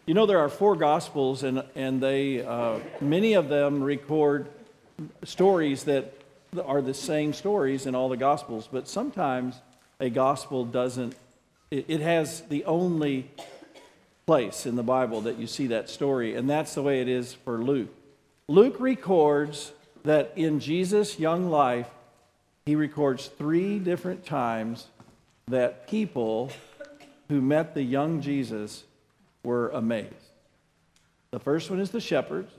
You know, there are four Gospels, and they many of them record stories that are the same stories in all the Gospels, but sometimes a Gospel doesn't, it has the only place in the Bible that you see that story, and that's the way it is for Luke. Luke records that in Jesus' young life, he records 3 different times that people who met the young Jesus were amazed. The first one is the shepherds.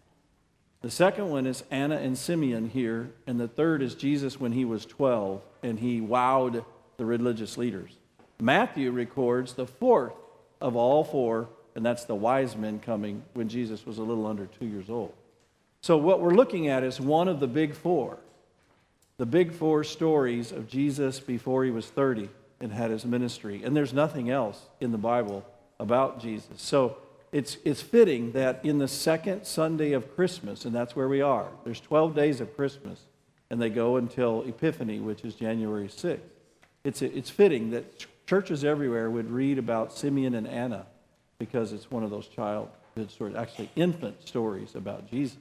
The second one is Anna and Simeon here. And the third is Jesus when he was 12 and he wowed the religious leaders. Matthew records the fourth of all 4, and that's the wise men coming when Jesus was a little under 2 years old. So what we're looking at is one of the big 4. The big 4 stories of Jesus before he was 30 and had his ministry. And there's nothing else in the Bible about Jesus. So it's fitting that in the second Sunday of Christmas, and that's where we are, there's 12 days of Christmas, and they go until Epiphany, which is January 6th. It's fitting that churches everywhere would read about Simeon and Anna because it's one of those childhood stories, actually infant stories about Jesus.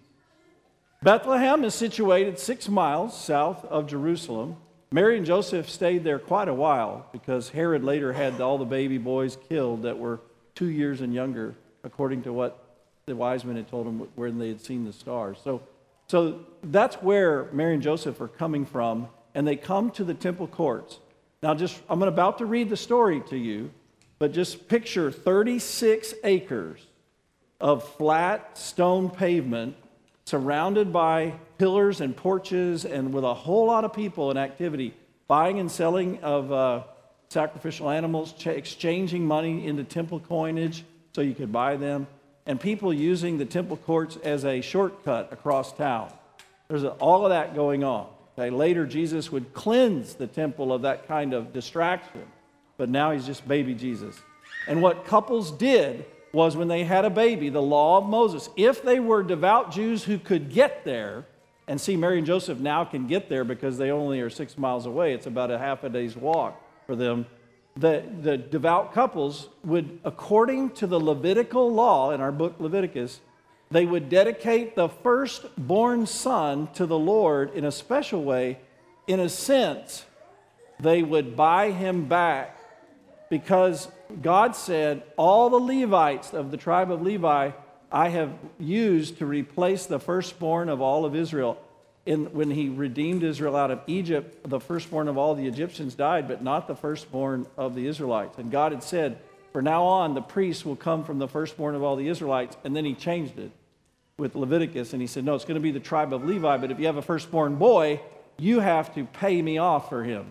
Bethlehem is situated 6 miles south of Jerusalem. Mary and Joseph stayed there quite a while because Herod later had all the baby boys killed that were 2 years and younger, according to what the wise men had told them when they had seen the stars. So that's where Mary and Joseph are coming from, and they come to the temple courts. Now, I'm about to read the story to you, but just picture 36 acres of flat stone pavement surrounded by pillars and porches and with a whole lot of people in activity, buying and selling of sacrificial animals, exchanging money into temple coinage so you could buy them, and people using the temple courts as a shortcut across town. There's all of that going on. Okay? Later, Jesus would cleanse the temple of that kind of distraction, but now he's just baby Jesus. And what couples did was when they had a baby, the law of Moses, if they were devout Jews who could get there, and see, Mary and Joseph now can get there because they only are 6 miles away. It's about a half a day's walk for them. The devout couples would, according to the Levitical law in our book Leviticus, they would dedicate the firstborn son to the Lord in a special way. In a sense, they would buy him back because God said, all the Levites of the tribe of Levi I have used to replace the firstborn of all of Israel. When he redeemed Israel out of Egypt, the firstborn of all the Egyptians died, but not the firstborn of the Israelites. And God had said, from now on, the priests will come from the firstborn of all the Israelites. And then he changed it with Leviticus, and he said, no, it's going to be the tribe of Levi, but if you have a firstborn boy, you have to pay me off for him.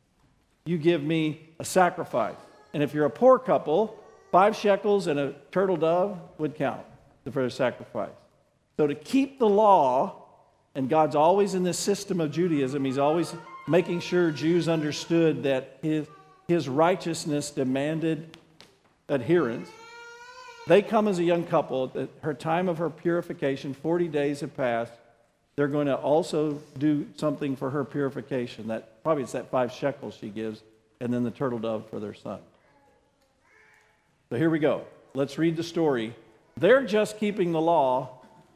You give me a sacrifice. And if you're a poor couple, 5 shekels and a turtle dove would count for a sacrifice. So to keep the law, and God's always in this system of Judaism, he's always making sure Jews understood that his righteousness demanded adherence. They come as a young couple. At her time of her purification, 40 days have passed. They're going to also do something for her purification. Probably it's that 5 shekels she gives, and then the turtle dove for their son. So here we go. Let's read the story. They're just keeping the law.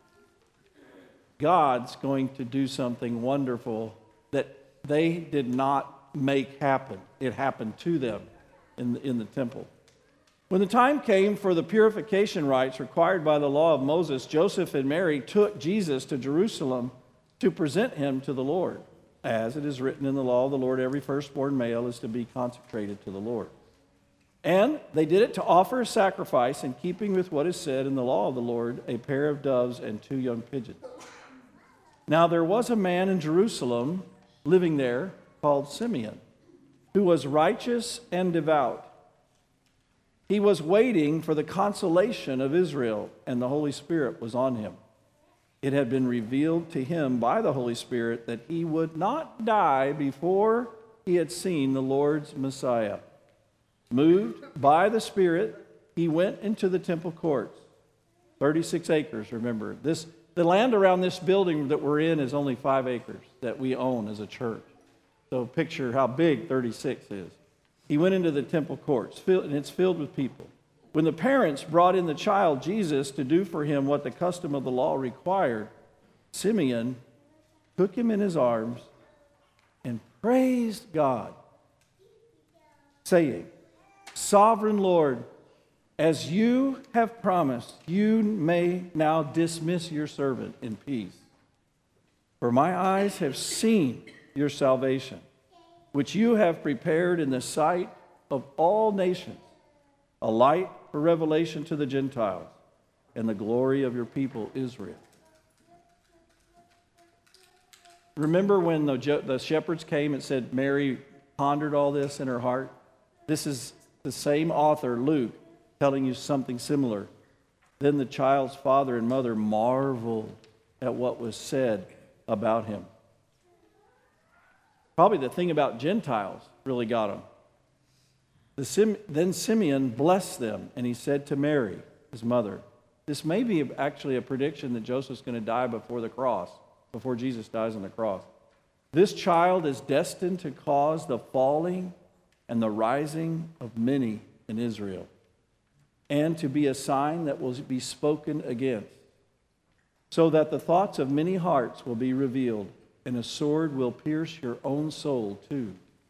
God's going to do something wonderful that they did not make happen. It happened to them in the temple. When the time came for the purification rites required by the law of Moses, Joseph and Mary took Jesus to Jerusalem to present him to the Lord. As it is written in the law of the Lord, every firstborn male is to be consecrated to the Lord. And they did it to offer a sacrifice in keeping with what is said in the law of the Lord, a pair of doves and 2 young pigeons. Now there was a man in Jerusalem living there called Simeon, who was righteous and devout. He was waiting for the consolation of Israel, and the Holy Spirit was on him. It had been revealed to him by the Holy Spirit that he would not die before he had seen the Lord's Messiah. Moved by the Spirit, he went into the temple courts. 36 acres, remember. The land around this building that we're in is only 5 acres that we own as a church. So picture how big 36 is. He went into the temple courts, and it's filled with people. When the parents brought in the child Jesus to do for him what the custom of the law required, Simeon took him in his arms and praised God, saying, "Sovereign Lord, as you have promised, you may now dismiss your servant in peace. For my eyes have seen your salvation, which you have prepared in the sight of all nations, a light for revelation to the Gentiles, and the glory of your people Israel." Remember when the shepherds came and said Mary pondered all this in her heart? This is the same author, Luke, telling you something similar. Then the child's father and mother marveled at what was said about him. Probably the thing about Gentiles really got him. Then Simeon blessed them, and he said to Mary, his mother, this may be actually a prediction that Joseph's going to die before the cross, before Jesus dies on the cross. This child is destined to cause the falling and the rising of many in Israel, and to be a sign that will be spoken against, so that the thoughts of many hearts will be revealed, and a sword will pierce your own soul too.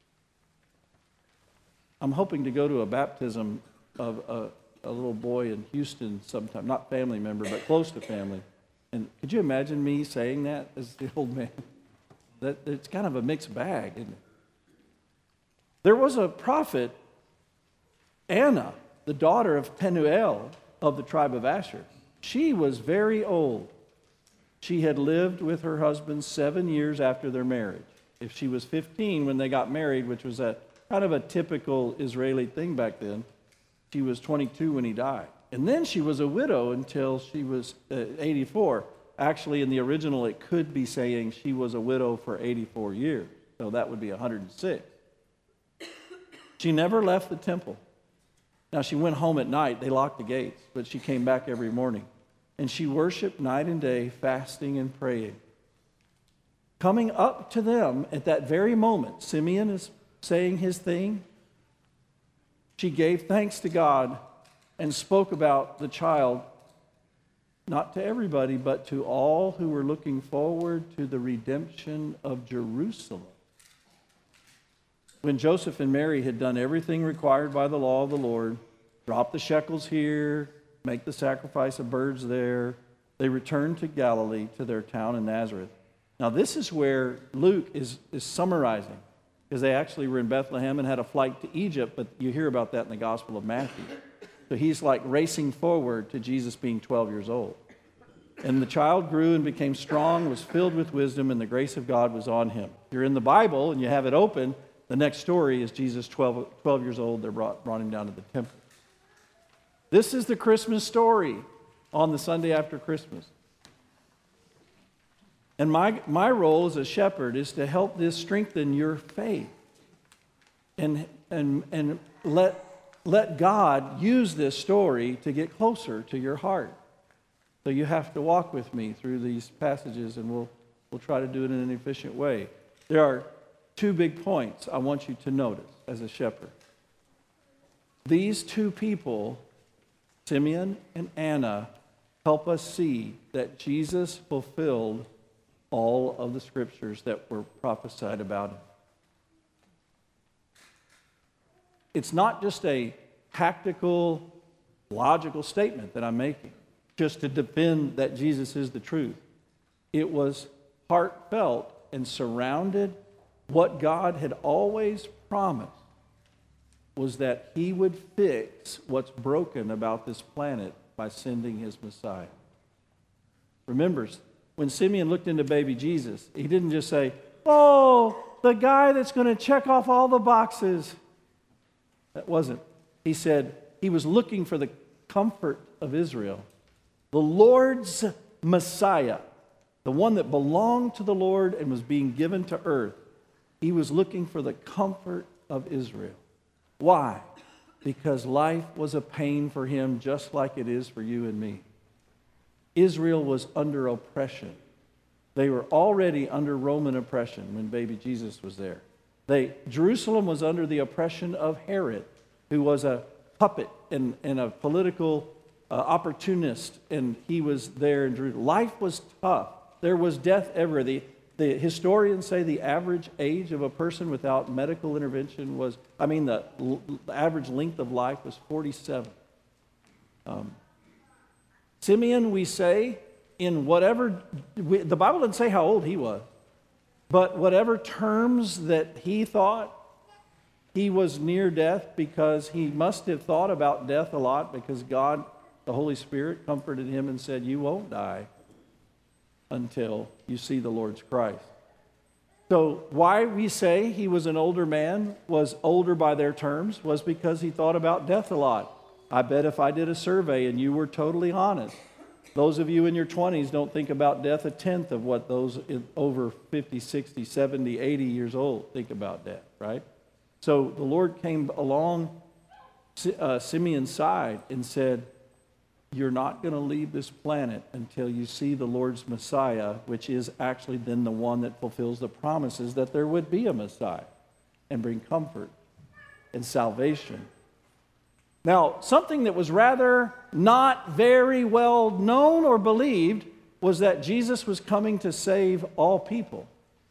I'm hoping to go to a baptism of a little boy in Houston sometime, not family member, but close to family. And could you imagine me saying that as the old man? It's kind of a mixed bag, isn't it? There was a prophet, Anna, the daughter of Penuel of the tribe of Asher. She was very old. She had lived with her husband 7 years after their marriage. If she was 15 when they got married, which was a kind of a typical Israeli thing back then, she was 22 when he died. And then she was a widow until she was 84. Actually, in the original, it could be saying she was a widow for 84 years. So that would be 106. She never left the temple. Now, she went home at night. They locked the gates, but she came back every morning. And she worshiped night and day, fasting and praying. Coming up to them at that very moment, Simeon is saying his thing. She gave thanks to God and spoke about the child, not to everybody, but to all who were looking forward to the redemption of Jerusalem. When Joseph and Mary had done everything required by the law of the Lord, drop the shekels here, make the sacrifice of birds there, they returned to Galilee, to their town in Nazareth. Now this is where Luke is summarizing, because they actually were in Bethlehem and had a flight to Egypt, but you hear about that in the Gospel of Matthew. So he's like racing forward to Jesus being 12 years old. And the child grew and became strong, was filled with wisdom, and the grace of God was on him. If you're in the Bible and you have it open, the next story is Jesus 12 years old. They brought him down to the temple. This is the Christmas story on the Sunday after Christmas. And my role as a shepherd is to help this strengthen your faith. And let God use this story to get closer to your heart. So you have to walk with me through these passages, and we'll try to do it in an efficient way. There are two big points I want you to notice as a shepherd. These two people, Simeon and Anna, help us see that Jesus fulfilled all of the scriptures that were prophesied about him. It's not just a tactical, logical statement that I'm making, just to defend that Jesus is the truth. It was heartfelt and surrounded. What God had always promised was that he would fix what's broken about this planet by sending his Messiah. Remember, when Simeon looked into baby Jesus, he didn't just say, "Oh, the guy that's going to check off all the boxes." That wasn't. He said he was looking for the comfort of Israel, the Lord's Messiah, the one that belonged to the Lord and was being given to earth. He was looking for the comfort of Israel. Why? Because life was a pain for him just like it is for you and me. Israel was under oppression. They were already under Roman oppression when baby Jesus was there. Jerusalem was under the oppression of Herod, who was a puppet and a political opportunist, and he was there in Jerusalem. Life was tough. There was death everywhere. The historians say the average age of a person without medical intervention was, the average length of life was 47. Simeon, we say, in whatever, the Bible doesn't say how old he was, but whatever terms that he thought, he was near death because he must have thought about death a lot because God, the Holy Spirit, comforted him and said, you won't die until you see the Lord's Christ. So why we say he was an older man, was older by their terms, was because he thought about death a lot. I bet if I did a survey and you were totally honest, those of you in your 20s don't think about death a tenth of what those over 50, 60, 70, 80 years old think about death, right? So the Lord came along Simeon's side and said, you're not going to leave this planet until you see the Lord's Messiah, which is actually then the one that fulfills the promises that there would be a Messiah and bring comfort and salvation. Now, something that was rather not very well known or believed was that Jesus was coming to save all people.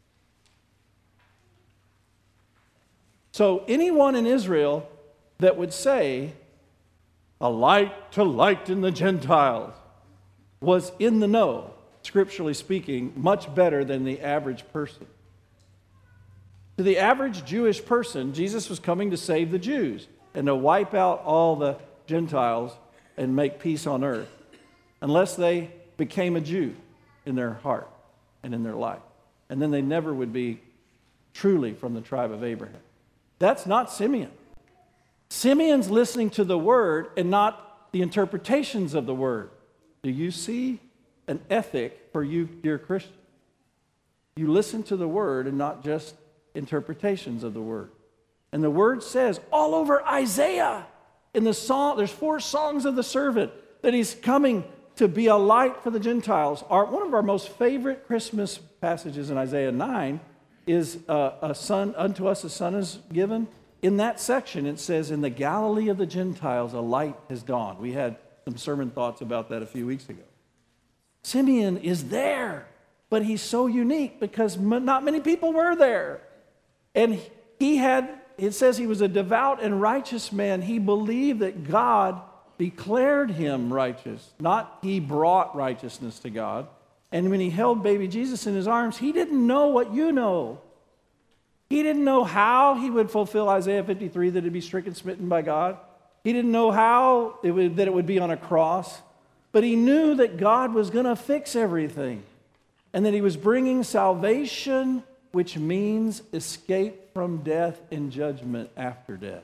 So anyone in Israel that would say, a light to lighten the Gentiles, was in the know, scripturally speaking, much better than the average person. To the average Jewish person, Jesus was coming to save the Jews and to wipe out all the Gentiles and make peace on earth, unless they became a Jew in their heart and in their life. And then they never would be truly from the tribe of Abraham. That's not Simeon. Simeon's listening to the word and not the interpretations of the word. Do you see an ethic for you, dear Christian? You listen to the word and not just interpretations of the word. And the word says all over Isaiah, in the song, there's 4 songs of the servant, that he's coming to be a light for the Gentiles. One of our most favorite Christmas passages in Isaiah 9 is unto us a son is given. In that section, it says, in the Galilee of the Gentiles, a light has dawned. We had some sermon thoughts about that a few weeks ago. Simeon is there, but he's so unique because not many people were there. And it says he was a devout and righteous man. He believed that God declared him righteous, not he brought righteousness to God. And when he held baby Jesus in his arms, he didn't know what you know. He didn't know how he would fulfill Isaiah 53, that he'd be stricken, smitten by God. He didn't know how that it would be on a cross. But he knew that God was going to fix everything. And that he was bringing salvation, which means escape from death and judgment after death.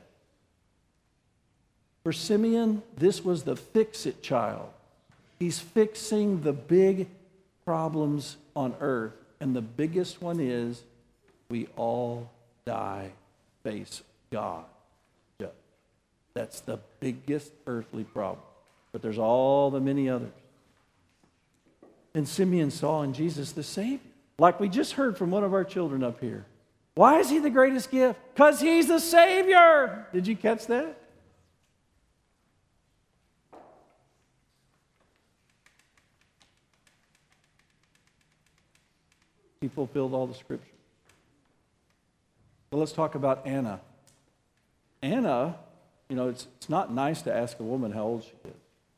For Simeon, this was the fix-it child. He's fixing the big problems on earth. And the biggest one is, we all die, face God. That's the biggest earthly problem. But there's all the many others. And Simeon saw in Jesus the Savior. Like we just heard from one of our children up here. Why is he the greatest gift? Because he's the Savior. Did you catch that? He fulfilled all the scripture. Well, let's talk about Anna. Anna, it's not nice to ask a woman how old she is.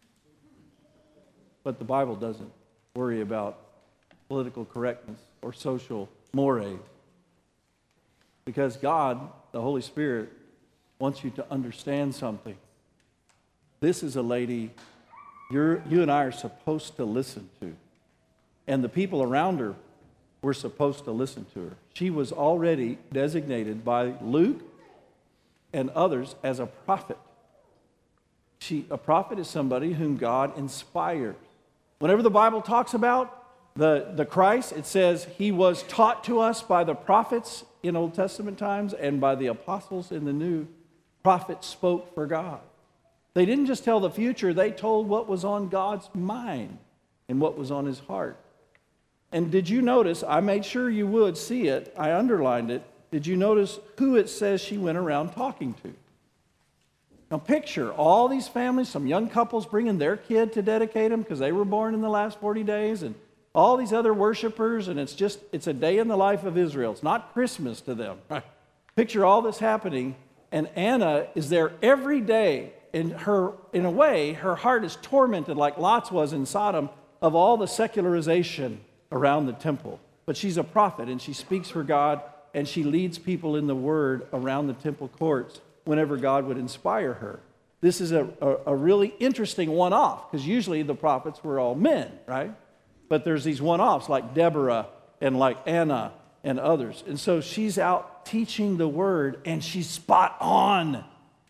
But the Bible doesn't worry about political correctness or social mores. Because God, the Holy Spirit, wants you to understand something. This is a lady you and I are supposed to listen to. And the people around her were supposed to listen to her. She was already designated by Luke and others as a prophet. A prophet is somebody whom God inspires. Whenever the Bible talks about the Christ, it says he was taught to us by the prophets in Old Testament times and by the apostles in the New. Prophets spoke for God. They didn't just tell the future, they told what was on God's mind and what was on his heart. And did you notice, I made sure you would see it, I underlined it, did you notice who it says she went around talking to? Now picture all these families, some young couples bringing their kid to dedicate him because they were born in the last 40 days, and all these other worshipers, and it's a day in the life of Israel. It's not Christmas to them. Right? Picture all this happening, and Anna is there every day, and in a way, her heart is tormented like Lot's was in Sodom of all the secularization around the temple. But she's a prophet, and she speaks for God, and she leads people in the word around the temple courts whenever God would inspire her. This is a really interesting one-off, because usually the prophets were all men, right? But there's these one-offs like Deborah and like Anna and others. And so she's out teaching the word, and she's spot on.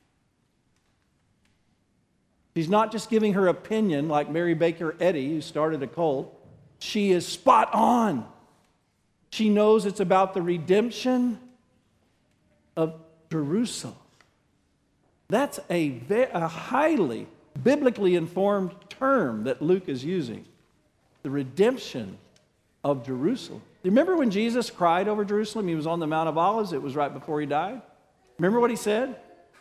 She's not just giving her opinion like Mary Baker Eddy, who started a cult. She is spot on. She knows it's about the redemption of Jerusalem. That's a highly biblically informed term that Luke is using. The redemption of Jerusalem. You remember when Jesus cried over Jerusalem? He was on the Mount of Olives. It was right before he died. Remember what he said?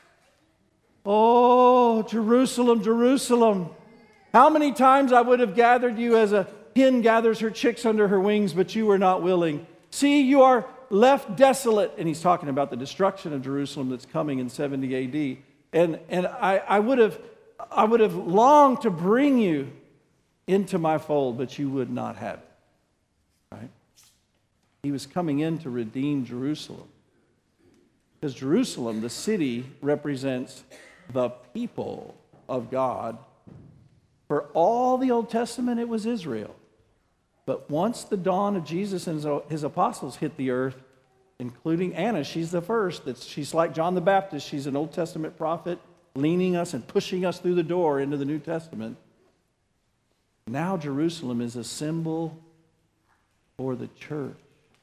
Oh, Jerusalem, Jerusalem. How many times I would have gathered you as a hen gathers her chicks under her wings, but you were not willing. See, you are left desolate. And he's talking about the destruction of Jerusalem that's coming in 70 AD. And I would have longed to bring you into my fold, but you would not have it. Right? He was coming in to redeem Jerusalem. Because Jerusalem, the city, represents the people of God. For all the Old Testament, it was Israel. But once the dawn of Jesus and his apostles hit the earth, including Anna, she's the first. She's like John the Baptist. She's an Old Testament prophet, leaning us and pushing us through the door into the New Testament. Now Jerusalem is a symbol for the church.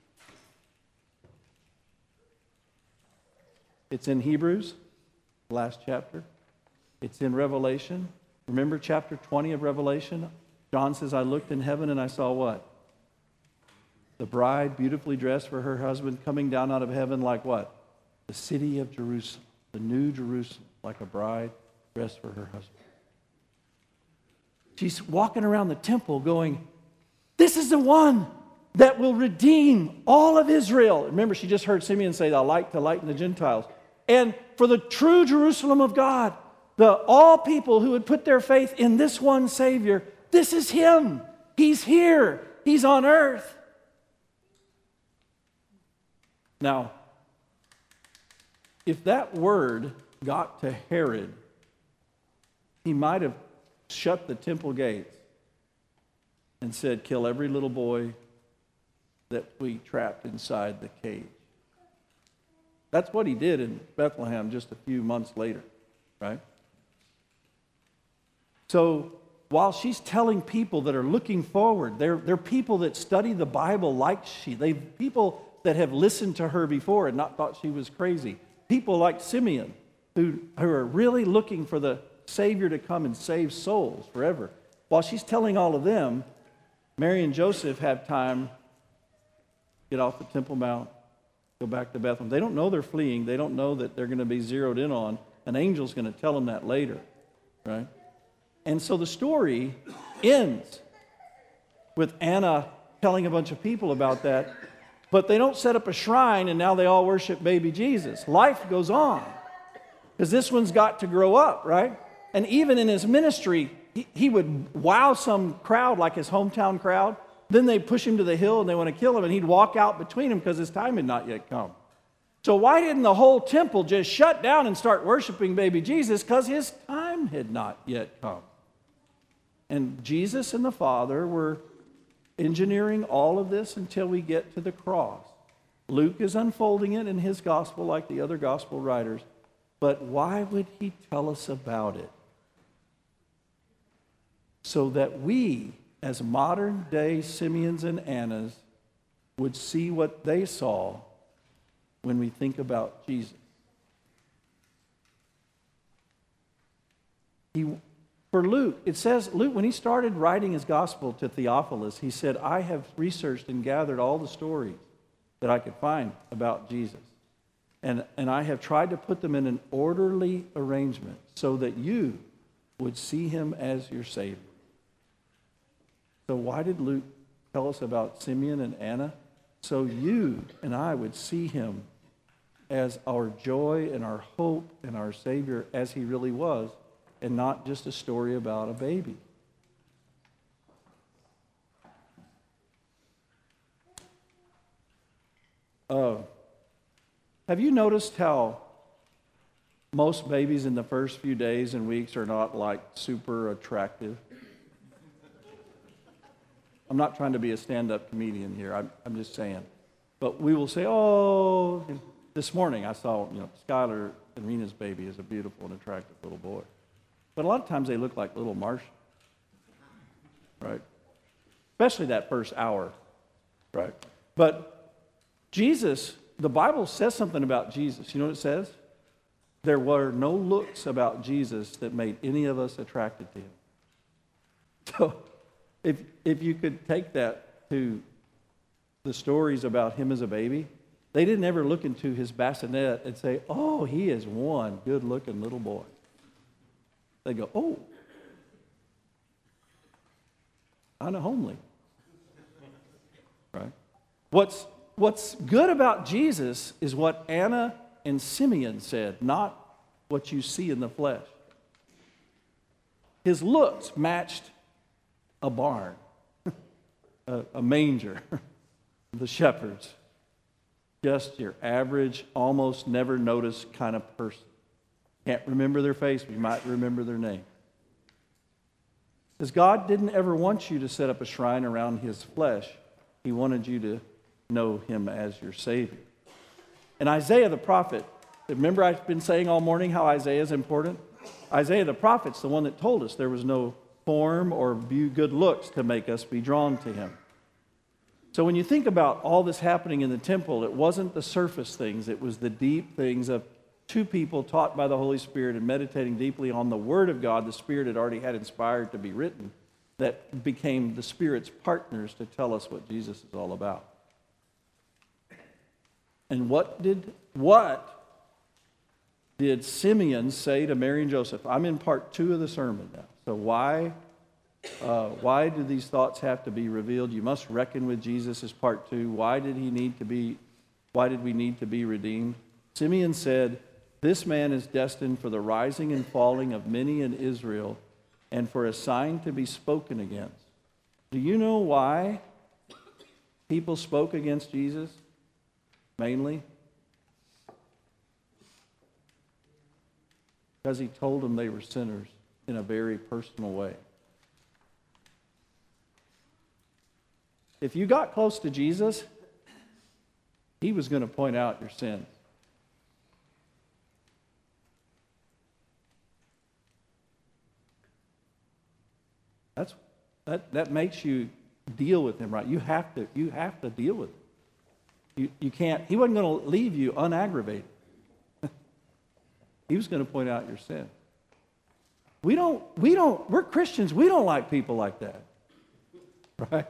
It's in Hebrews, last chapter. It's in Revelation. Remember chapter 20 of Revelation? John says, I looked in heaven and I saw what? The bride beautifully dressed for her husband coming down out of heaven like what? The city of Jerusalem, the new Jerusalem, like a bride dressed for her husband. She's walking around the temple going, this is the one that will redeem all of Israel. Remember, she just heard Simeon say, the light to lighten the Gentiles. And for the true Jerusalem of God, all people who would put their faith in this one Savior, this is Him. He's here. He's on earth. Now, if that word got to Herod, he might have shut the temple gates and said, kill every little boy that we trapped inside the cage. That's what he did in Bethlehem just a few months later, right? So while she's telling people that are looking forward, they're people that study the Bible like people that have listened to her before and not thought she was crazy. People like Simeon who are really looking for the Savior to come and save souls forever. While she's telling all of them, Mary and Joseph have time, get off the Temple Mount, go back to Bethlehem. They don't know they're fleeing. They don't know that they're going to be zeroed in on. An angel's going to tell them that later, right? And so the story ends with Anna telling a bunch of people about that, but they don't set up a shrine and now they all worship baby Jesus. Life goes on because this one's got to grow up, right? And even in his ministry, he would wow some crowd like his hometown crowd. Then they push him to the hill and they want to kill him, and he'd walk out between them because his time had not yet come. So why didn't the whole temple just shut down and start worshiping baby Jesus? Because his time had not yet come. And Jesus and the Father were engineering all of this until we get to the cross. Luke is unfolding it in his gospel like the other gospel writers. But why would he tell us about it? So that we, as modern day Simeons and Annas, would see what they saw when we think about Jesus. For Luke, it says, Luke, when he started writing his gospel to Theophilus, he said, I have researched and gathered all the stories that I could find about Jesus. And I have tried to put them in an orderly arrangement so that you would see him as your Savior. So why did Luke tell us about Simeon and Anna? So you and I would see him as our joy and our hope and our Savior as he really was, and not just a story about a baby. Have you noticed how most babies in the first few days and weeks are not like super attractive? I'm not trying to be a stand-up comedian here. I'm just saying. But we will say, oh, this morning I saw, Skylar and Rena's baby is a beautiful and attractive little boy. But a lot of times they look like little Martians, right? Especially that first hour, right? But Jesus, the Bible says something about Jesus. You know what it says? There were no looks about Jesus that made any of us attracted to him. So if you could take that to the stories about him as a baby, they didn't ever look into his bassinet and say, oh, he is one good-looking little boy. They go, oh, kind of homely. Right? What's good about Jesus is what Anna and Simeon said, not what you see in the flesh. His looks matched a barn, a manger, the shepherds. Just your average, almost never noticed kind of person. Can't remember their face, but you might remember their name. Because God didn't ever want you to set up a shrine around his flesh. He wanted you to know him as your Savior. And Isaiah the prophet, remember I've been saying all morning how Isaiah is important? Isaiah the prophet's the one that told us there was no form or good looks to make us be drawn to him. So when you think about all this happening in the temple, it wasn't the surface things, it was the deep things of two people taught by the Holy Spirit and meditating deeply on the Word of God the Spirit had already had inspired to be written, that became the Spirit's partners to tell us what Jesus is all about. And what did Simeon say to Mary and Joseph? I'm in part 2 of the sermon now. So why do these thoughts have to be revealed? You must reckon with Jesus is part 2. Why did we need to be redeemed? Simeon said, this man is destined for the rising and falling of many in Israel and for a sign to be spoken against. Do you know why people spoke against Jesus? Mainly because he told them they were sinners in a very personal way. If you got close to Jesus, he was going to point out your sins. That makes you deal with him, right? You have to deal with him. You can't. He wasn't going to leave you unaggravated. He was going to point out your sin. We're Christians. We don't like people like that, right?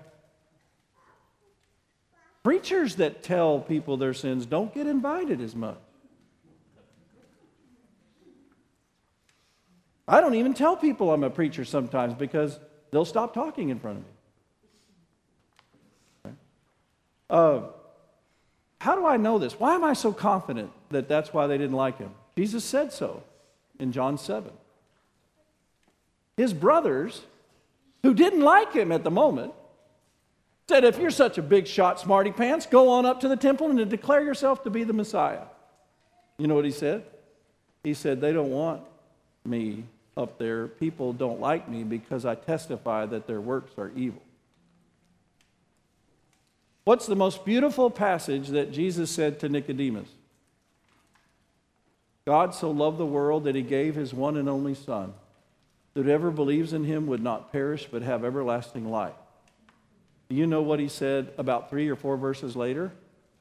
Preachers that tell people their sins don't get invited as much. I don't even tell people I'm a preacher sometimes because they'll stop talking in front of me. Right? How do I know this? Why am I so confident that that's why they didn't like him? Jesus said so in John 7. His brothers, who didn't like him at the moment, said, if you're such a big shot, smarty pants, go on up to the temple and declare yourself to be the Messiah. You know what he said? He said, they don't want me up there. People don't like me because I testify that their works are evil. What's the most beautiful passage that Jesus said to Nicodemus? God so loved the world that he gave his one and only Son, that whoever believes in him would not perish but have everlasting life. Do you know what he said about 3 or 4 verses later?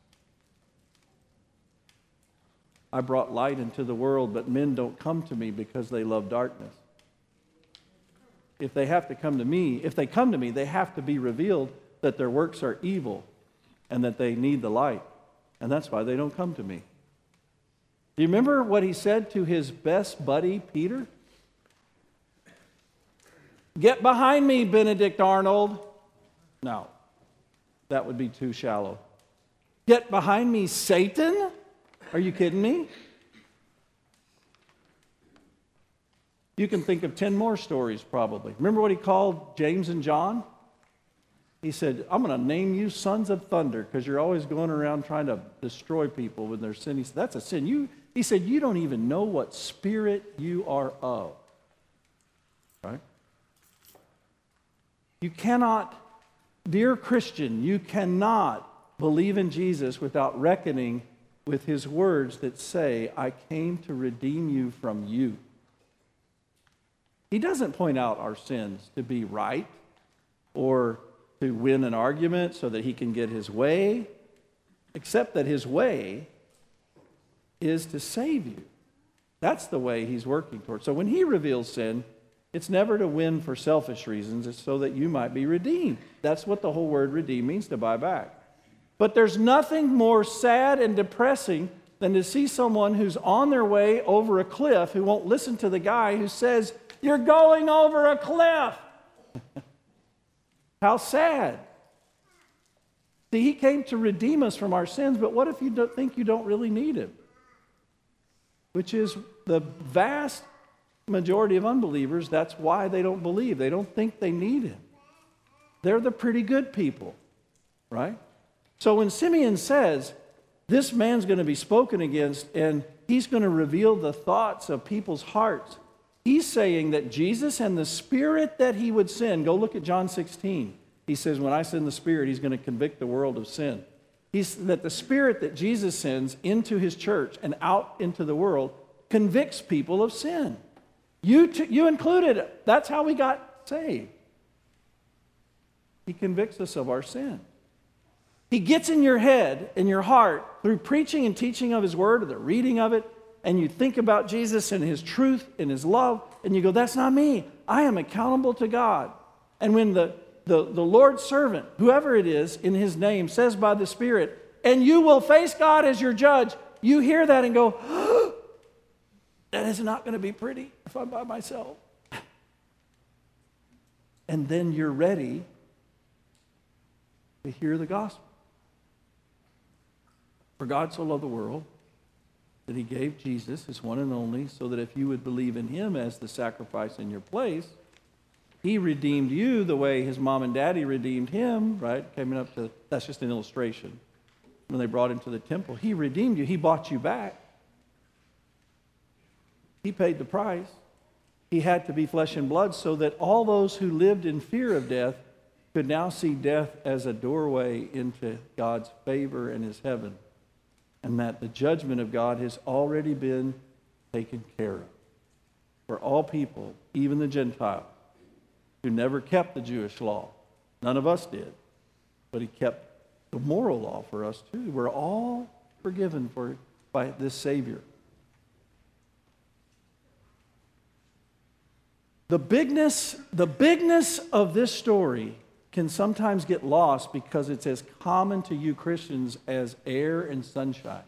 I brought light into the world, but men don't come to me because they love darkness. If they come to me, they have to be revealed that their works are evil and that they need the light. And that's why they don't come to me. Do you remember what he said to his best buddy, Peter? Get behind me, Benedict Arnold. No, that would be too shallow. Get behind me, Satan? Are you kidding me? You can think of 10 more stories probably. Remember what he called James and John? He said, I'm going to name you sons of thunder because you're always going around trying to destroy people when they're sinning. He said, that's a sin. He said, you don't even know what spirit you are of. Right? You cannot, dear Christian, you cannot believe in Jesus without reckoning with his words that say, I came to redeem you from you. He doesn't point out our sins to be right or to win an argument so that he can get his way, except that his way is to save you. That's the way he's working towards. So when he reveals sin, it's never to win for selfish reasons. It's so that you might be redeemed. That's what the whole word redeem means, to buy back. But there's nothing more sad and depressing than to see someone who's on their way over a cliff who won't listen to the guy who says, you're going over a cliff. How sad. See, he came to redeem us from our sins, but what if you don't think you don't really need him? Which is the vast majority of unbelievers, that's why they don't believe. They don't think they need him. They're the pretty good people, right? So when Simeon says, this man's going to be spoken against and he's going to reveal the thoughts of people's hearts, he's saying that Jesus and the Spirit that he would send, go look at John 16. He says, when I send the Spirit, he's going to convict the world of sin. That the Spirit that Jesus sends into his church and out into the world convicts people of sin. You included. That's how we got saved. He convicts us of our sin. He gets in your head, in your heart, through preaching and teaching of his word or the reading of it, and you think about Jesus and his truth and his love, and you go, that's not me. I am accountable to God. And when the Lord's servant, whoever it is in his name, says by the Spirit, and you will face God as your judge, you hear that and go, oh, that is not going to be pretty if I'm by myself. And then you're ready to hear the gospel. For God so loved the world that he gave Jesus, his one and only, so that if you would believe in him as the sacrifice in your place, he redeemed you the way his mom and daddy redeemed him, right? Coming up to, that's just an illustration. When they brought him to the temple, he redeemed you. He bought you back. He paid the price. He had to be flesh and blood so that all those who lived in fear of death could now see death as a doorway into God's favor and his heaven. And that the judgment of God has already been taken care of. For all people, even the Gentiles, who never kept the Jewish law. None of us did. But he kept the moral law for us too. We're all forgiven by this Savior. The bigness of this story can sometimes get lost because it's as common to you Christians as air and sunshine.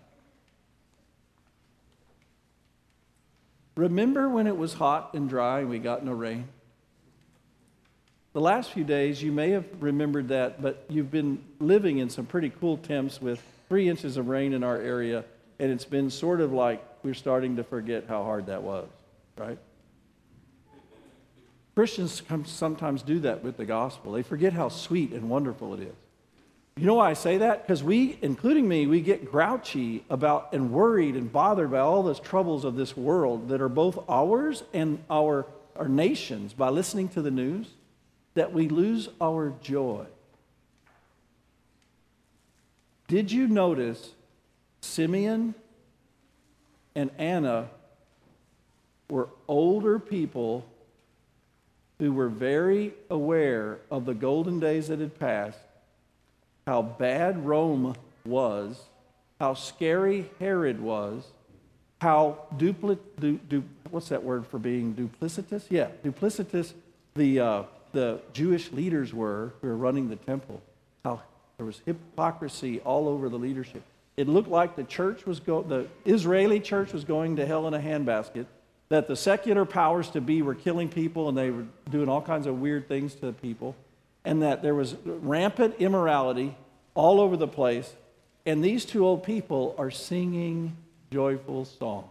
Remember when it was hot and dry and we got no rain? The last few days, you may have remembered that, but you've been living in some pretty cool temps with 3 inches of rain in our area, and it's been sort of like we're starting to forget how hard that was, right? Christians sometimes do that with the gospel. They forget how sweet and wonderful it is. You know why I say that? Because we, including me, we get grouchy about and worried and bothered by all those troubles of this world that are both ours and our nation's by listening to the news, that we lose our joy. Did you notice Simeon and Anna were older people who were very aware of the golden days that had passed, how bad Rome was, how scary Herod was, how what's that word for being duplicitous? Yeah, duplicitous the Jewish leaders were who were running the temple, how there was hypocrisy all over the leadership. It looked like the Israeli church was going to hell in a handbasket, that the secular powers to be were killing people and they were doing all kinds of weird things to people, and that there was rampant immorality all over the place, and these two old people are singing joyful song.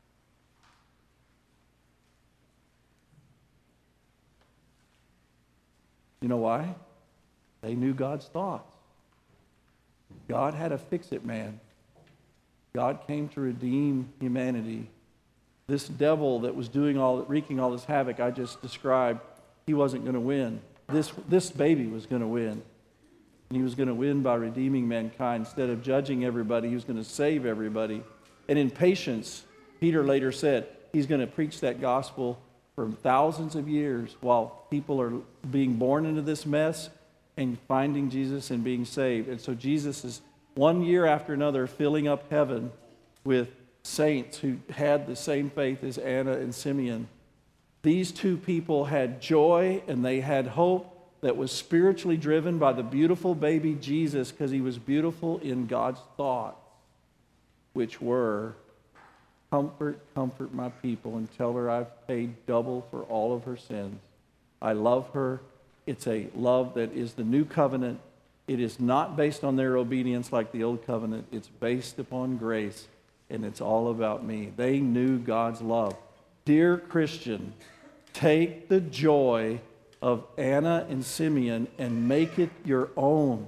You know why? They knew God's thoughts. God had a fix-it man. God came to redeem humanity. This devil that was wreaking all this havoc I just described, he wasn't going to win. This baby was going to win. And he was going to win by redeeming mankind. Instead of judging everybody, he was going to save everybody. And in patience, Peter later said, he's going to preach that gospel for thousands of years while people are being born into this mess and finding Jesus and being saved. And so Jesus is one year after another filling up heaven with saints who had the same faith as Anna and Simeon. These two people had joy and they had hope that was spiritually driven by the beautiful baby Jesus, because he was beautiful in God's thoughts, which were, comfort, comfort my people, and tell her I've paid double for all of her sins. I love her. It's a love that is the new covenant. It is not based on their obedience like the old covenant. It's based upon grace, and it's all about me. They knew God's love. Dear Christian, take the joy of Anna and Simeon and make it your own.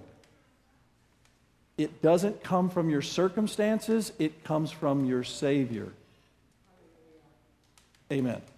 It doesn't come from your circumstances. It comes from your Savior. Amen.